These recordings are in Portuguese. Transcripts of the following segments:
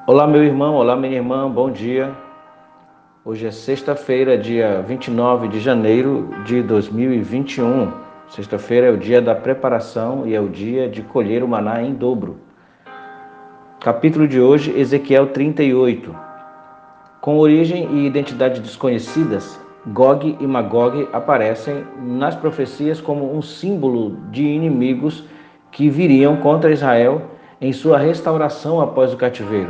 Olá, meu irmão, olá, minha irmã, bom dia. Hoje é sexta-feira, dia 29 de janeiro de 2021. Sexta-feira é o dia da preparação e é o dia de colher o maná em dobro. Capítulo de hoje, Ezequiel 38. Com origem e identidade desconhecidas, Gog e Magog aparecem nas profecias como um símbolo de inimigos que viriam contra Israel em sua restauração após o cativeiro.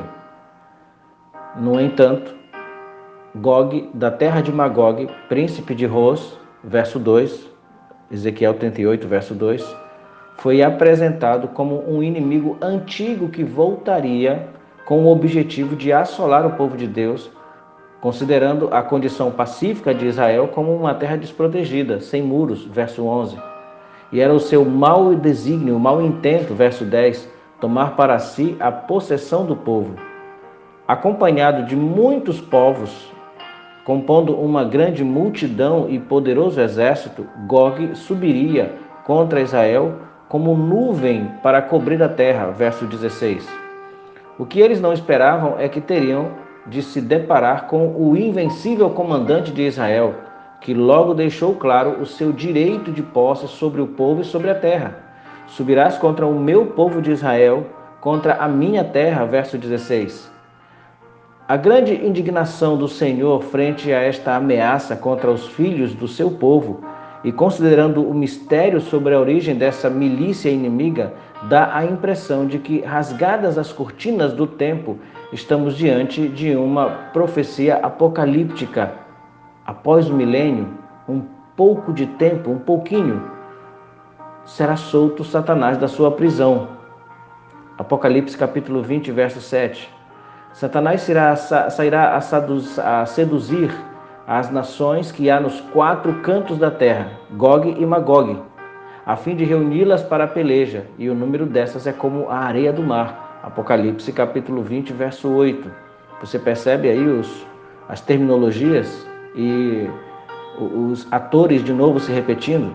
No entanto, Gog, da terra de Magog, príncipe de Ros, verso 2, Ezequiel 38, verso 2, foi apresentado como um inimigo antigo que voltaria com o objetivo de assolar o povo de Deus, considerando a condição pacífica de Israel como uma terra desprotegida, sem muros, verso 11. E era o seu mau desígnio, mau intento, verso 10, tomar para si a possessão do povo. Acompanhado de muitos povos, compondo uma grande multidão e poderoso exército, Gog subiria contra Israel como nuvem para cobrir a terra. Verso 16. O que eles não esperavam é que teriam de se deparar com o invencível comandante de Israel, que logo deixou claro o seu direito de posse sobre o povo e sobre a terra. Subirás contra o meu povo de Israel, contra a minha terra. Verso 16. A grande indignação do Senhor frente a esta ameaça contra os filhos do seu povo, e considerando o mistério sobre a origem dessa milícia inimiga, dá a impressão de que, rasgadas as cortinas do tempo, estamos diante de uma profecia apocalíptica. Após o milênio, um pouco de tempo, um pouquinho, será solto Satanás da sua prisão. Apocalipse capítulo 20, verso 7. Satanás sairá a seduzir as nações que há nos quatro cantos da terra, Gog e Magog, a fim de reuni-las para a peleja, e o número dessas é como a areia do mar. Apocalipse capítulo 20, verso 8. Você percebe aí as terminologias e os atores de novo se repetindo?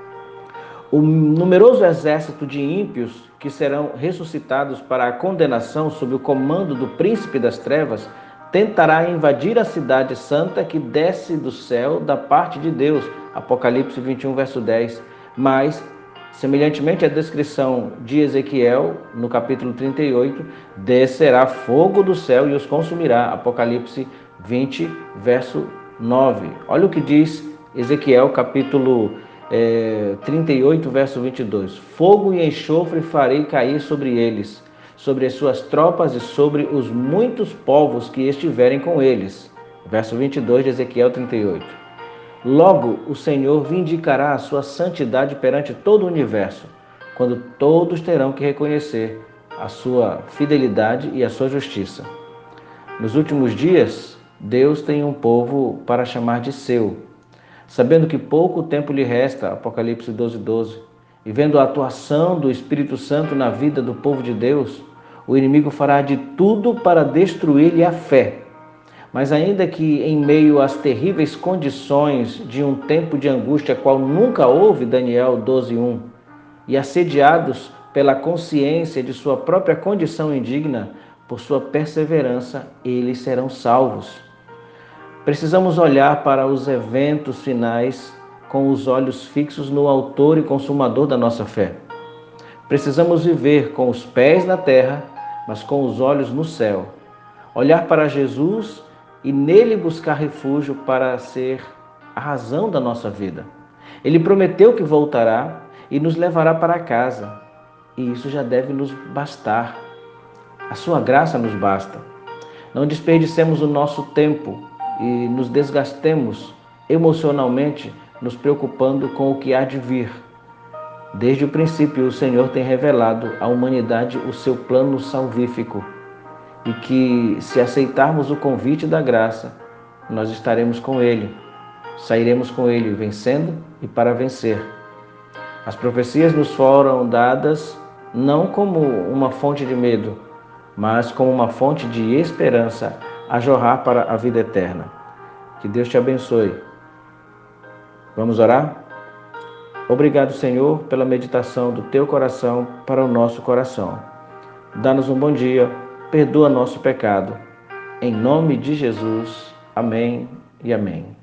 O numeroso exército de ímpios que serão ressuscitados para a condenação sob o comando do príncipe das trevas tentará invadir a cidade santa que desce do céu da parte de Deus. Apocalipse 21, verso 10. Mas, semelhantemente à descrição de Ezequiel, no capítulo 38, descerá fogo do céu e os consumirá. Apocalipse 20, verso 9. Olha o que diz Ezequiel, capítulo 38, verso 22. Fogo e enxofre farei cair sobre eles, sobre as suas tropas e sobre os muitos povos que estiverem com eles. Verso 22 de Ezequiel 38. Logo o Senhor vindicará a sua santidade perante todo o universo, quando todos terão que reconhecer a sua fidelidade e a sua justiça. Nos últimos dias, Deus tem um povo para chamar de seu, sabendo que pouco tempo lhe resta, Apocalipse 12, 12, e vendo a atuação do Espírito Santo na vida do povo de Deus, o inimigo fará de tudo para destruir-lhe a fé. Mas ainda que em meio às terríveis condições de um tempo de angústia qual nunca houve, Daniel 12, 1, e assediados pela consciência de sua própria condição indigna, por sua perseverança, eles serão salvos. Precisamos olhar para os eventos finais com os olhos fixos no autor e consumador da nossa fé. Precisamos viver com os pés na terra, mas com os olhos no céu. Olhar para Jesus e nele buscar refúgio para ser a razão da nossa vida. Ele prometeu que voltará e nos levará para casa, e isso já deve nos bastar. A sua graça nos basta. Não desperdicemos o nosso tempo e nos desgastemos emocionalmente nos preocupando com o que há de vir. Desde o princípio, o Senhor tem revelado à humanidade o seu plano salvífico e que, se aceitarmos o convite da graça, nós estaremos com Ele, sairemos com Ele vencendo e para vencer. As profecias nos foram dadas não como uma fonte de medo, mas como uma fonte de esperança a jorrar para a vida eterna. Que Deus te abençoe. Vamos orar? Obrigado, Senhor, pela meditação do teu coração para o nosso coração. Dá-nos um bom dia, perdoa nosso pecado. Em nome de Jesus. Amém e amém.